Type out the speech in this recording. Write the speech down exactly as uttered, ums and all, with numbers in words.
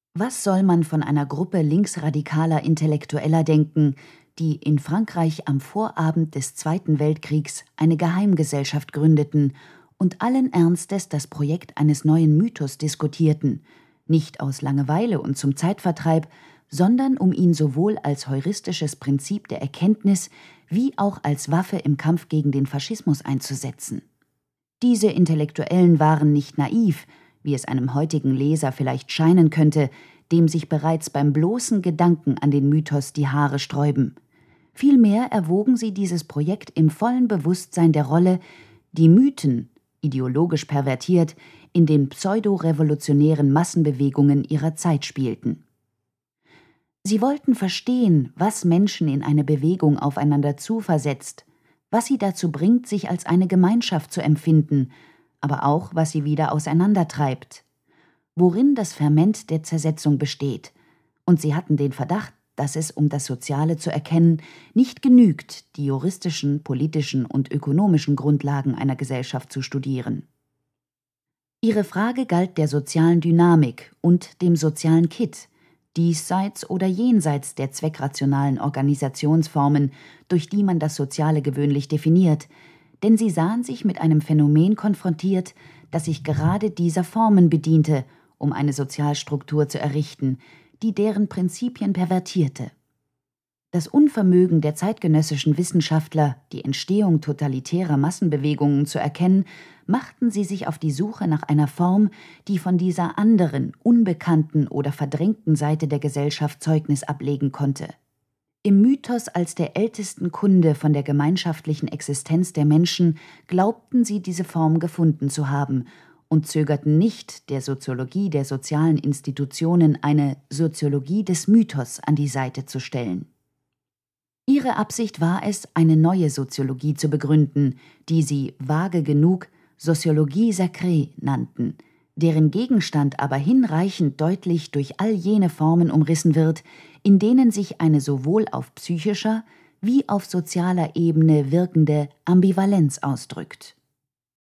Was soll man von einer Gruppe linksradikaler Intellektueller denken, die in Frankreich am Vorabend des Zweiten Weltkriegs eine Geheimgesellschaft gründeten und allen Ernstes das Projekt eines neuen Mythos diskutierten, nicht aus Langeweile und zum Zeitvertreib, sondern um ihn sowohl als heuristisches Prinzip der Erkenntnis wie auch als Waffe im Kampf gegen den Faschismus einzusetzen? Diese Intellektuellen waren nicht naiv, wie es einem heutigen Leser vielleicht scheinen könnte, dem sich bereits beim bloßen Gedanken an den Mythos die Haare sträuben. Vielmehr erwogen sie dieses Projekt im vollen Bewusstsein der Rolle, die Mythen, ideologisch pervertiert, in den pseudo-revolutionären Massenbewegungen ihrer Zeit spielten. Sie wollten verstehen, was Menschen in eine Bewegung aufeinander zuversetzt, was sie dazu bringt, sich als eine Gemeinschaft zu empfinden, aber auch, was sie wieder auseinandertreibt, worin das Ferment der Zersetzung besteht, und sie hatten den Verdacht, dass es, um das Soziale zu erkennen, nicht genügt, die juristischen, politischen und ökonomischen Grundlagen einer Gesellschaft zu studieren. Ihre Frage galt der sozialen Dynamik und dem sozialen Kit, diesseits oder jenseits der zweckrationalen Organisationsformen, durch die man das Soziale gewöhnlich definiert, denn sie sahen sich mit einem Phänomen konfrontiert, das sich gerade dieser Formen bediente, um eine Sozialstruktur zu errichten, die deren Prinzipien pervertierte. Das Unvermögen der zeitgenössischen Wissenschaftler, die Entstehung totalitärer Massenbewegungen zu erkennen, machten sie sich auf die Suche nach einer Form, die von dieser anderen, unbekannten oder verdrängten Seite der Gesellschaft Zeugnis ablegen konnte. Im Mythos als der ältesten Kunde von der gemeinschaftlichen Existenz der Menschen glaubten sie, diese Form gefunden zu haben und zögerten nicht, der Soziologie der sozialen Institutionen eine Soziologie des Mythos an die Seite zu stellen. Ihre Absicht war es, eine neue Soziologie zu begründen, die sie, vage genug, Sociologie sacrée nannten, deren Gegenstand aber hinreichend deutlich durch all jene Formen umrissen wird, in denen sich eine sowohl auf psychischer wie auf sozialer Ebene wirkende Ambivalenz ausdrückt.